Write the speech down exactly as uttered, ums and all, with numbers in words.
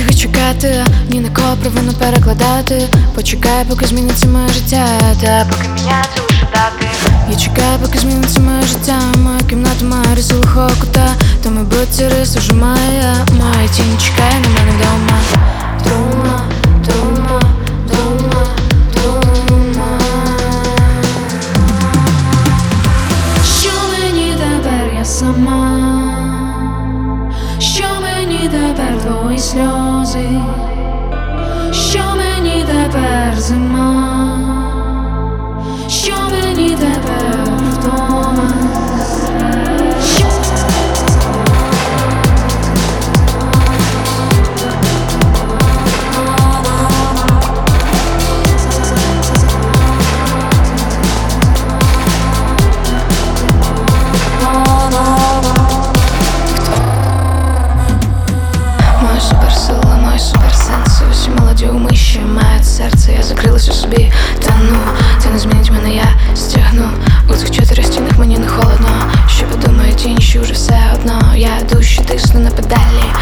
чого чекати, ні на кого провину перекладати. Почекай, поки зміниться моє життя, та поки міняться лише дати. Я чекаю, поки зміниться моє життя. Моя кімната має риси лихого кута, то мабуть ця риса вже моя. Моя тінь чекає на мене вдома. Вдома, вдома, вдома, вдома. Що мені тепер я сама? Що мені тепер твої сльози? Що мені тепер зима? Що мені тепер вдома? Моя суперсила, мої суперсенси. Усі молоді уми ще мають серце. Я закрилась у собі, та ну це не змінить мене, я стягну. У цих чотирьох стінах мені не холодно. Що подумають інші, уже все одно. Я душу тисну на педалі.